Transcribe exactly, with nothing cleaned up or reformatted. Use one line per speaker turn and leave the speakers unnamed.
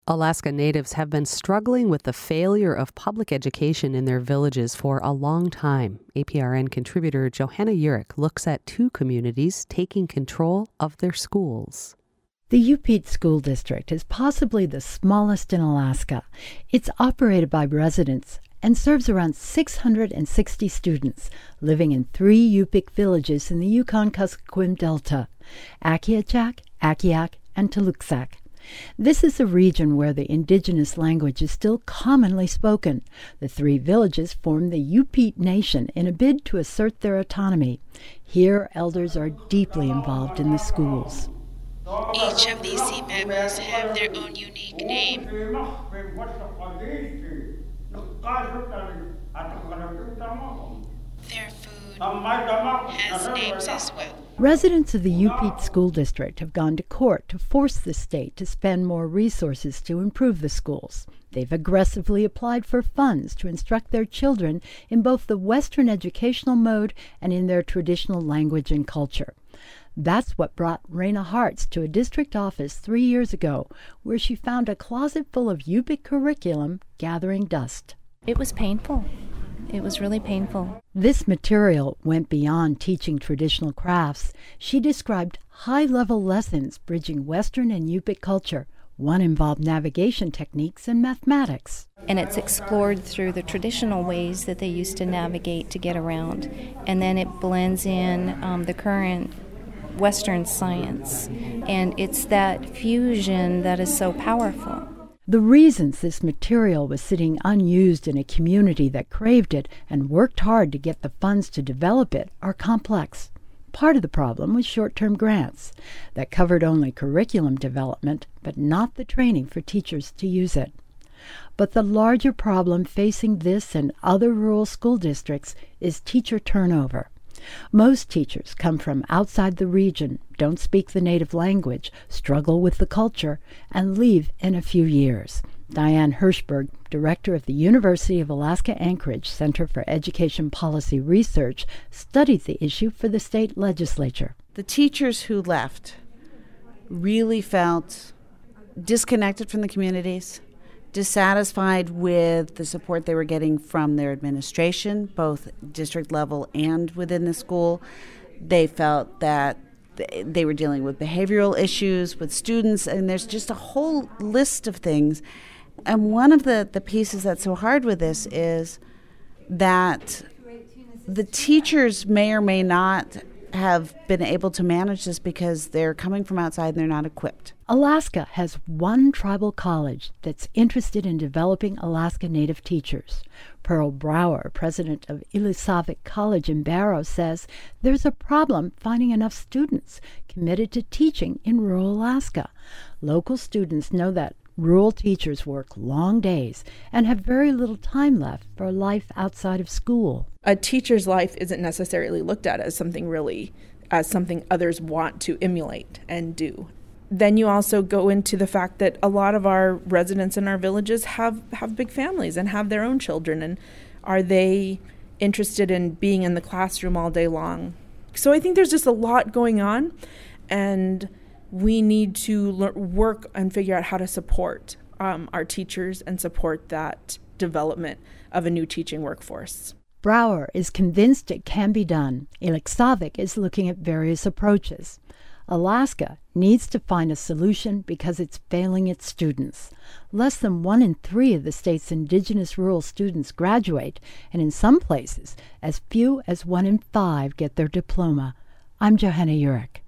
Alaska Natives have been struggling with the failure of public education in their villages for a long time. A P R N contributor Johanna Urich looks at two communities taking control of their schools.
The Upete School District is possibly the smallest in Alaska. It's operated by residents and serves around six hundred sixty students living in three Yupik villages in the Yukon-Kuskokwim Delta: Akiachak, Akiak, and Tuluksak. This is a region where the indigenous language is still commonly spoken. The three villages form the Upete Nation in a bid to assert their autonomy. Here, elders are deeply involved in the schools.
Each of these sea members have their own unique name. Their food has names as well.
Residents of the Upete School District have gone to court to force the state to spend more resources to improve the schools. They've aggressively applied for funds to instruct their children in both the Western educational mode and in their traditional language and culture. That's what brought Raina Hartz to a district office three years ago, where she found a closet full of Yupik curriculum gathering dust.
It was painful. It was really painful.
This material went beyond teaching traditional crafts. She described high-level lessons bridging Western and Yupik culture. One involved navigation techniques and mathematics.
And it's explored through the traditional ways that they used to navigate to get around. And then it blends in um, the current Western science. And it's that fusion that is so powerful.
The reasons this material was sitting unused in a community that craved it and worked hard to get the funds to develop it are complex. Part of the problem was short-term grants that covered only curriculum development, but not the training for teachers to use it. But the larger problem facing this and other rural school districts is teacher turnover. Most teachers come from outside the region, don't speak the native language, struggle with the culture, and leave in a few years. Diane Hirschberg, director of the University of Alaska Anchorage Center for Education Policy Research, studied the issue for the state legislature.
The teachers who left really felt disconnected from the communities, dissatisfied with the support they were getting from their administration, both district level and within the school. They felt that they were dealing with behavioral issues with students, and there's just a whole list of things. And one of the, the pieces that's so hard with this is that the teachers may or may not have been able to manage this because they're coming from outside and they're not equipped.
Alaska has one tribal college that's interested in developing Alaska Native teachers. Pearl Brower, president of Ilisavik College in Barrow, says there's a problem finding enough students committed to teaching in rural Alaska. Local students know that rural teachers work long days and have very little time left for life outside of school.
A teacher's life isn't necessarily looked at as something really, as something others want to emulate and do. Then you also go into the fact that a lot of our residents in our villages have, have big families and have their own children. And are they interested in being in the classroom all day long? So I think there's just a lot going on, and we need to le- work and figure out how to support um, our teachers and support that development of a new teaching workforce.
Brower is convinced it can be done. Ilisavik is looking at various approaches. Alaska needs to find a solution because it's failing its students. Less than one in three of the state's indigenous rural students graduate, and in some places, as few as one in five get their diploma. I'm Johanna Urich.